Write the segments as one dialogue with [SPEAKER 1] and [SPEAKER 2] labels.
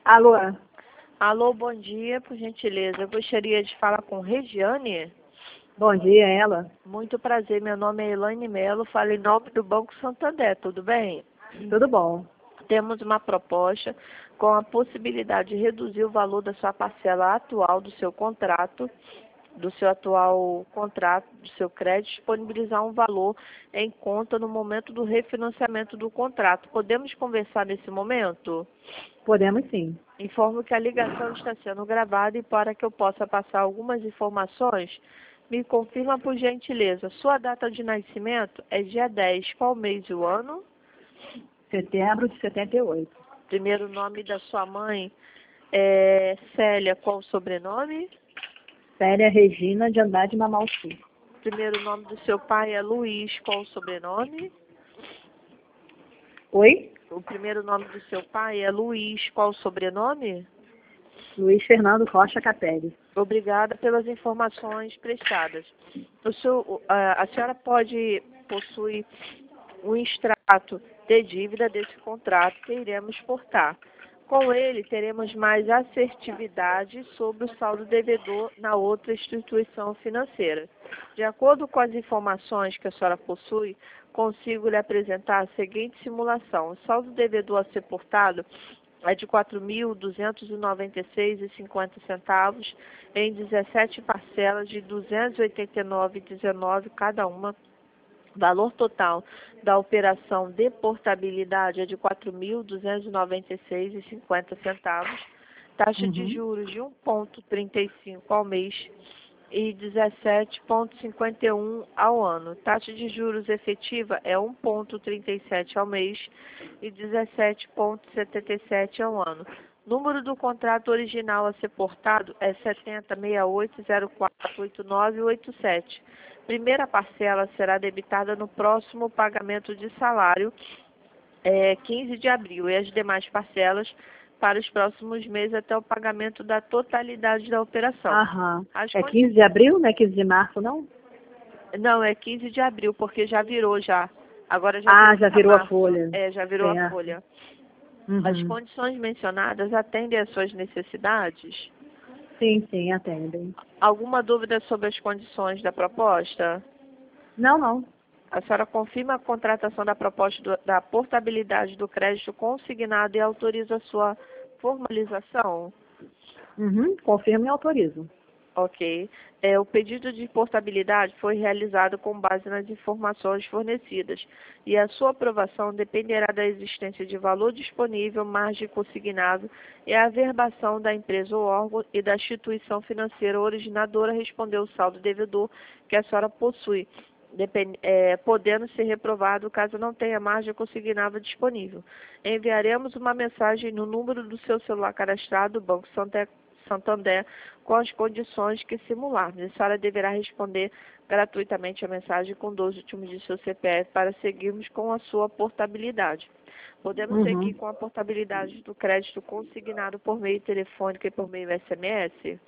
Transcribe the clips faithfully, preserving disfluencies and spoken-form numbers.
[SPEAKER 1] Alô,
[SPEAKER 2] Alô, bom dia, por gentileza. Eu gostaria de falar com Regiane.
[SPEAKER 1] bom dia, ela.
[SPEAKER 2] Muito prazer, meu nome é Elaine Melo, falo em nome do Banco Santander, tudo bem?
[SPEAKER 1] Tudo bom?
[SPEAKER 2] Temos uma proposta com a possibilidade de reduzir o valor da sua parcela atual do seu contrato, do seu atual contrato, do seu crédito, disponibilizar um valor em conta no momento do refinanciamento do contrato. Podemos conversar nesse momento?
[SPEAKER 1] Podemos sim.
[SPEAKER 2] Informo que a ligação está sendo gravada e para que eu possa passar algumas informações, me confirma por gentileza. Sua data de nascimento é dia dez, qual mês e o ano?
[SPEAKER 1] Setembro de setenta e oito.
[SPEAKER 2] Primeiro nome da sua mãe é Célia, qual o sobrenome?
[SPEAKER 1] Célia Regina de Andrade Mamalsu.
[SPEAKER 2] Primeiro nome do seu pai é Luiz, qual o sobrenome?
[SPEAKER 1] Oi?
[SPEAKER 2] O primeiro nome do seu pai é Luiz, qual o sobrenome?
[SPEAKER 1] Luiz Fernando Rocha Capelli.
[SPEAKER 2] Obrigada pelas informações prestadas. O seu, a, a senhora pode possuir um extrato de dívida desse contrato que iremos exportar. Com ele, teremos mais assertividade sobre o saldo devedor na outra instituição financeira. De acordo com as informações que a senhora possui, consigo lhe apresentar a seguinte simulação. O saldo devedor a ser portado é de quatro mil duzentos e noventa e seis reais e cinquenta centavos em dezessete parcelas de duzentos e oitenta e nove reais e dezenove centavos cada uma. Valor total da operação de portabilidade é de quatro mil duzentos e noventa e seis reais e cinquenta centavos. Taxa
[SPEAKER 1] Uhum.
[SPEAKER 2] de juros de um vírgula trinta e cinco ao mês e dezessete vírgula cinquenta e um ao ano. Taxa de juros efetiva é um vírgula trinta e sete ao mês e dezessete vírgula setenta e sete ao ano. Número do contrato original a ser portado é setenta, sessenta e oito, zero quatro, oitenta e nove e oitenta e sete. Primeira parcela será debitada no próximo pagamento de salário, é, quinze de abril, e as demais parcelas para os próximos meses até o pagamento da totalidade da operação.
[SPEAKER 1] Aham.
[SPEAKER 2] As
[SPEAKER 1] É
[SPEAKER 2] condi-
[SPEAKER 1] quinze de abril, não é quinze de março, não?
[SPEAKER 2] Não, é quinze de abril, porque já virou já. Agora já
[SPEAKER 1] Ah,
[SPEAKER 2] virou
[SPEAKER 1] já
[SPEAKER 2] pra
[SPEAKER 1] virou a
[SPEAKER 2] março.
[SPEAKER 1] folha.
[SPEAKER 2] É, já virou a
[SPEAKER 1] Certo.
[SPEAKER 2] folha.
[SPEAKER 1] Uhum.
[SPEAKER 2] As condições mencionadas atendem às suas necessidades?
[SPEAKER 1] Sim, sim, atendem.
[SPEAKER 2] Alguma dúvida sobre as condições da proposta?
[SPEAKER 1] Não, não.
[SPEAKER 2] A senhora confirma a contratação da proposta do- da portabilidade do crédito consignado e autoriza a sua formalização?
[SPEAKER 1] Uhum. Confirmo e autorizo.
[SPEAKER 2] Ok. É, o pedido de portabilidade foi realizado com base nas informações fornecidas e a sua aprovação dependerá da existência de valor disponível, margem consignável e a averbação da empresa ou órgão e da instituição financeira originadora a responder o saldo devedor que a senhora possui, depend- é, podendo ser reprovado caso não tenha margem consignável disponível. Enviaremos uma mensagem no número do seu celular cadastrado, Banco Santander, Santander, com as condições que simularmos. A senhora deverá responder gratuitamente a mensagem com dois últimos de seu C P F para seguirmos com a sua portabilidade. Podemos seguir
[SPEAKER 1] Uhum.
[SPEAKER 2] com a portabilidade do crédito consignado por meio telefônico e por meio S M S?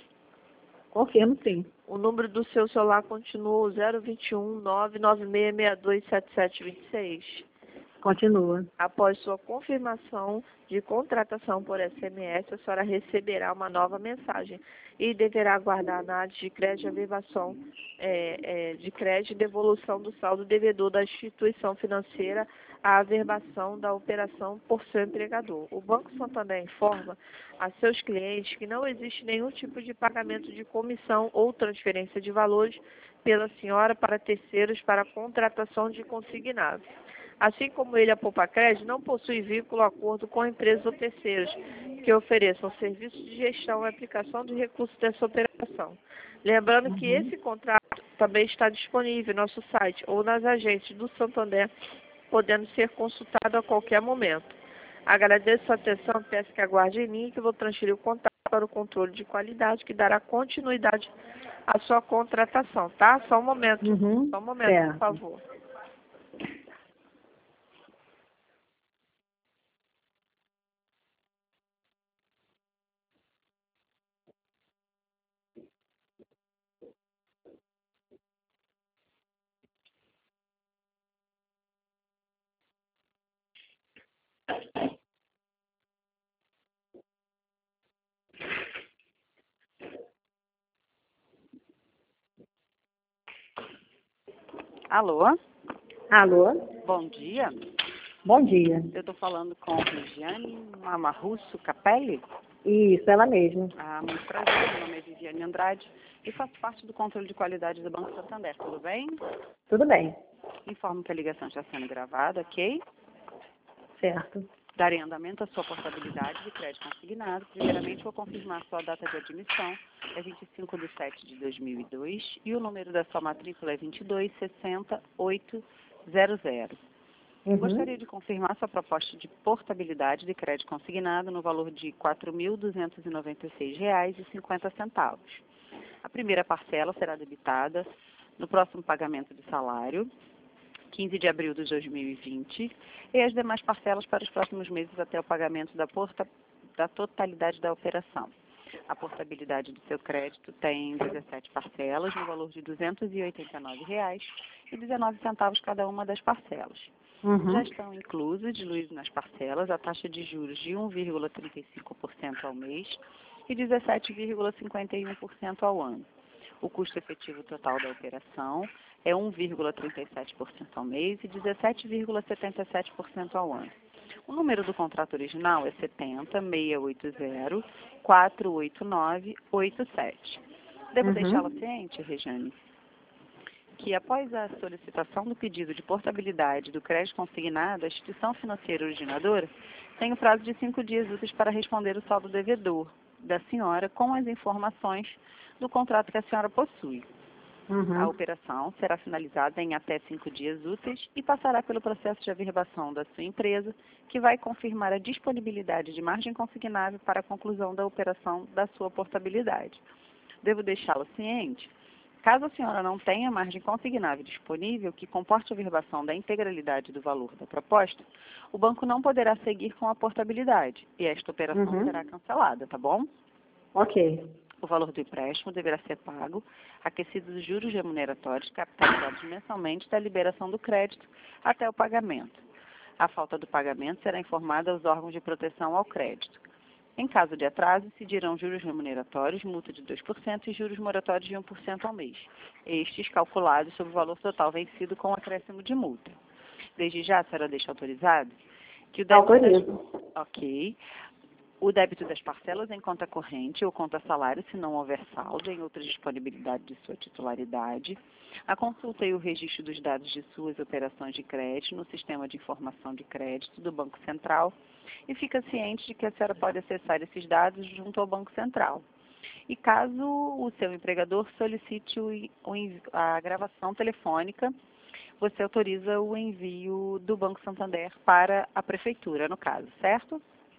[SPEAKER 1] Confirmo sim.
[SPEAKER 2] O número do seu celular continua o zero dois um, nove nove seis seis dois sete sete dois seis?
[SPEAKER 1] Continua.
[SPEAKER 2] Após sua confirmação de contratação por S M S, a senhora receberá uma nova mensagem e deverá aguardar a análise de crédito e averbação é, é, de crédito e devolução do saldo devedor da instituição financeira à averbação da operação por seu empregador. O Banco Santander informa a seus clientes que não existe nenhum tipo de pagamento de comissão ou transferência de valores pela senhora para terceiros para contratação de consignado. Assim como ele, a Poupa Crédito, não possui vínculo ou acordo com empresas ou terceiros que ofereçam serviços de gestão e aplicação de recursos dessa operação. Lembrando que
[SPEAKER 1] Uhum.
[SPEAKER 2] esse contrato também está disponível no nosso site ou nas agências do Santander, podendo ser consultado a qualquer momento. Agradeço a atenção, peço que aguarde em mim que eu vou transferir o contato para o controle de qualidade que dará continuidade à sua contratação, tá? Só um momento,
[SPEAKER 1] Uhum.
[SPEAKER 2] só um momento, por
[SPEAKER 1] Certo.
[SPEAKER 2] favor.
[SPEAKER 3] Alô?
[SPEAKER 1] Alô?
[SPEAKER 3] Bom dia.
[SPEAKER 1] Bom dia.
[SPEAKER 3] Eu estou falando com Viviane Mamarrusso Capelli.
[SPEAKER 1] Isso, ela mesma.
[SPEAKER 3] Ah, muito prazer. Meu nome é Viviane Andrade e faço parte do controle de qualidade do Banco Santander. Tudo bem?
[SPEAKER 1] Tudo bem.
[SPEAKER 3] Informo que a ligação está sendo gravada, ok?
[SPEAKER 1] Certo.
[SPEAKER 3] Darei andamento à sua portabilidade de crédito consignado. Primeiramente, vou confirmar sua data de admissão. É vinte e cinco de setembro de dois mil e dois e o número da sua matrícula é vinte e dois sessenta mil oitocentos.
[SPEAKER 1] Uhum.
[SPEAKER 3] Gostaria de confirmar sua proposta de portabilidade de crédito consignado no valor de quatro mil duzentos e noventa e seis reais e cinquenta centavos. A primeira parcela será debitada no próximo pagamento de salário, quinze de abril de dois mil e vinte, e as demais parcelas para os próximos meses até o pagamento da, porta, da totalidade da operação. A portabilidade do seu crédito tem dezessete parcelas no valor de duzentos e oitenta e nove reais e dezenove centavos cada uma das parcelas.
[SPEAKER 1] Uhum.
[SPEAKER 3] Já estão inclusos, diluídos nas parcelas, a taxa de juros de um vírgula trinta e cinco por cento ao mês e dezessete vírgula cinquenta e um por cento ao ano. O custo efetivo total da operação é um vírgula trinta e sete por cento ao mês e dezessete vírgula setenta e sete por cento ao ano. O número do contrato original é setenta, seiscentos e oitenta, quatrocentos e oitenta e nove, oitenta e sete. Devo
[SPEAKER 1] Uhum.
[SPEAKER 3] deixá-la ciente, Regiane, que após a solicitação do pedido de portabilidade do crédito consignado, a instituição financeira originadora tem o prazo de cinco dias úteis para responder o saldo devedor da senhora com as informações do contrato que a senhora possui.
[SPEAKER 1] Uhum.
[SPEAKER 3] A operação será finalizada em até cinco dias úteis e passará pelo processo de averbação da sua empresa, que vai confirmar a disponibilidade de margem consignável para a conclusão da operação da sua portabilidade. Devo deixá-lo ciente, caso a senhora não tenha margem consignável disponível que comporte a averbação da integralidade do valor da proposta, o banco não poderá seguir com a portabilidade e esta operação
[SPEAKER 1] Uhum.
[SPEAKER 3] será cancelada, tá bom?
[SPEAKER 1] Ok.
[SPEAKER 3] O valor do empréstimo deverá ser pago, aquecido dos juros remuneratórios capitalizados mensalmente da liberação do crédito até o pagamento. A falta do pagamento será informada aos órgãos de proteção ao crédito. Em caso de atraso, incidirão juros remuneratórios, multa de dois por cento e juros moratórios de um por cento ao mês, estes calculados sobre o valor total vencido com acréscimo de multa. Desde já, a senhora deixa autorizado que o débito
[SPEAKER 1] Autorizo.
[SPEAKER 3] das... Ok. O débito das parcelas em conta corrente ou conta salário, se não houver saldo em outra disponibilidade de sua titularidade. A consulta e o registro dos dados de suas operações de crédito no Sistema de Informação de Crédito do Banco Central. E fica ciente de que a senhora pode acessar esses dados junto ao Banco Central. E caso o seu empregador solicite o, o, a gravação telefônica, você autoriza o envio do Banco Santander para a Prefeitura, no caso, certo?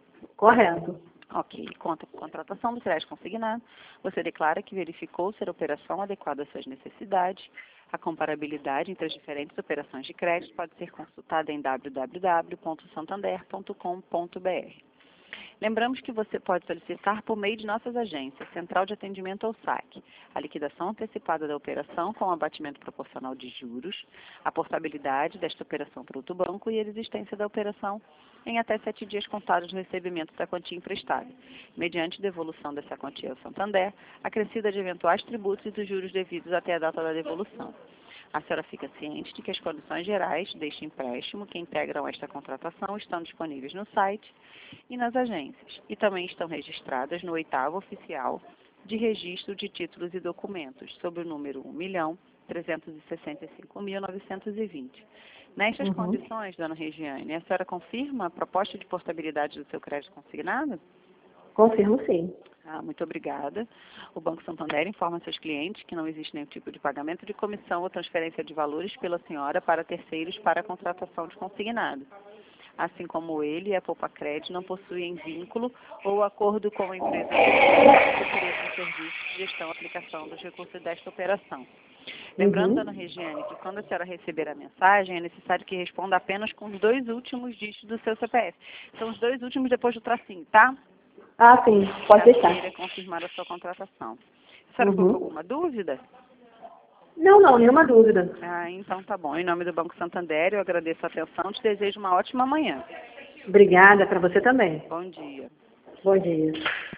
[SPEAKER 1] Correto.
[SPEAKER 3] Ok. Quanto à contratação do crédito consignado, você declara que verificou ser a operação adequada às suas necessidades. A comparabilidade entre as diferentes operações de crédito pode ser consultada em w w w ponto santander ponto com ponto b r. Lembramos que você pode solicitar por meio de nossas agências, Central de Atendimento ou S A C, a liquidação antecipada da operação com abatimento proporcional de juros, a portabilidade desta operação para outro banco e a existência da operação em até sete dias contados do recebimento da quantia emprestada, mediante devolução dessa quantia ao Santander, acrescida de eventuais tributos e dos juros devidos até a data da devolução. A senhora fica ciente de que as condições gerais deste empréstimo que integram esta contratação estão disponíveis no site e nas agências, e também estão registradas no oitavo oficial de registro de títulos e documentos, sob o número um milhão trezentos e sessenta e cinco mil novecentos e vinte. Nestas
[SPEAKER 1] Uhum.
[SPEAKER 3] condições, dona Regiane, a senhora confirma a proposta de portabilidade do seu crédito consignado?
[SPEAKER 1] Confirmo sim.
[SPEAKER 3] Ah, muito obrigada. O Banco Santander informa seus clientes que não existe nenhum tipo de pagamento de comissão ou transferência de valores pela senhora para terceiros para a contratação de consignado. Assim como ele e a Poupa Crédito não possuem vínculo ou acordo com a empresa que ofereça um serviço de gestão e aplicação dos recursos desta operação. Lembrando,
[SPEAKER 1] Uhum.
[SPEAKER 3] dona Regiane, que quando a senhora receber a mensagem, é necessário que responda apenas com os dois últimos dígitos do seu C P F. São os dois últimos depois do tracinho, tá?
[SPEAKER 1] Ah, sim. Pode
[SPEAKER 3] Caso
[SPEAKER 1] deixar.
[SPEAKER 3] queira confirmar a sua contratação. A senhora ficou com
[SPEAKER 1] Uhum.
[SPEAKER 3] alguma dúvida?
[SPEAKER 1] Não, não, nenhuma dúvida.
[SPEAKER 3] Ah, então tá bom. Em nome do Banco Santander, eu agradeço a atenção. Te desejo uma ótima manhã.
[SPEAKER 1] Obrigada para você também.
[SPEAKER 3] Bom dia.
[SPEAKER 1] Bom dia.